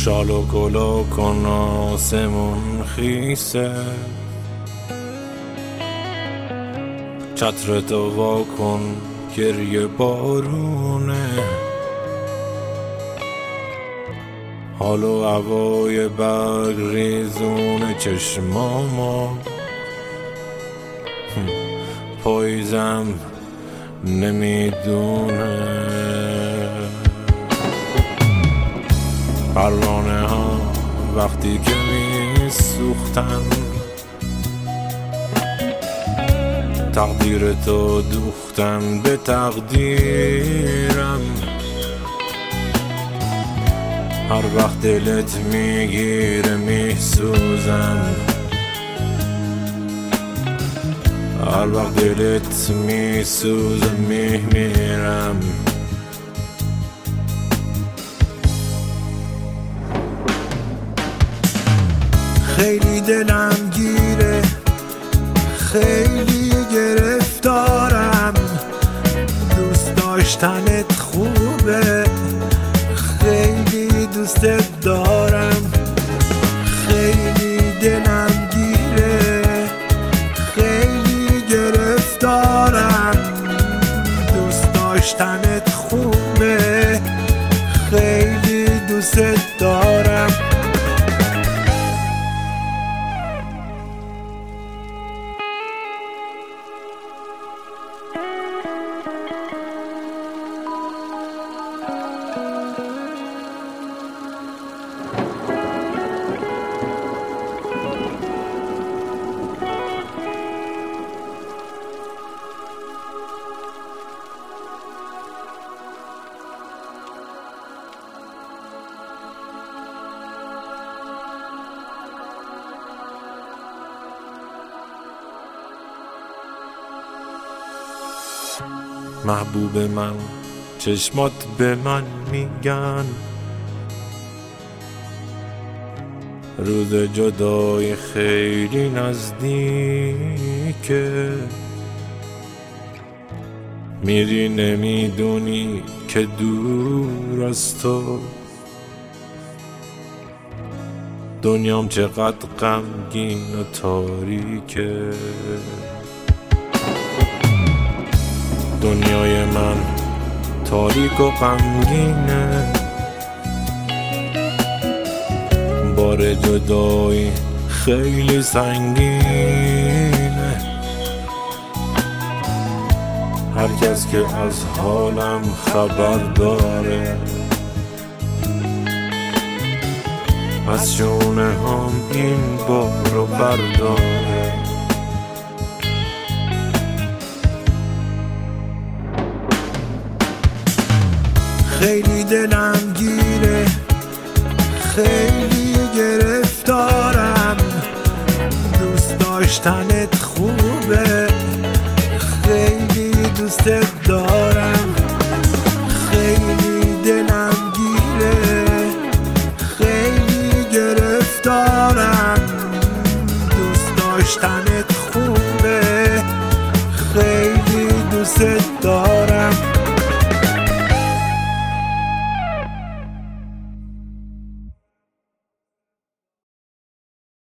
شال و گلا کن آسمون خیسه، چتر تو وا کن گریه بارونه، حال و هوای برگ ریزون چشماما، پاییزم نمیدونه. پروانه ها وقتی که میسوختن، تقدیر تو دوختن به تقدیرم. هر وقت دلت میگیره میسوزم، هر وقت دلت میسوزه میمیرم. خیلی دلم گیره، خیلی گرفتارم، دوست داشتنت خوبه، خیلی دوستت دارم. خیلی دلم گیره، خیلی گرفتارم، دوست داشتنت خوبه، خیلی دوستت دارم. محبوب من چشمات به من میگن، روز جدای خیلی نزدیکه. میری نمیدونی که دور از تو دنیام چقدر غمگین و تاریکه. دنیای من تاریک و غمگینه، بار جدایی خیلی سنگینه. هر کس که از حالم خبر داره، از شونه هم این بارو برداره. خیلی دلم گیره، خیلی گرفتارم، دوست داشتنت خوبه، خیلی دوستت دارم. خیلی دلم گیره، خیلی گرفتارم، دوست داشتنت خوبه، خیلی دوستت دارم.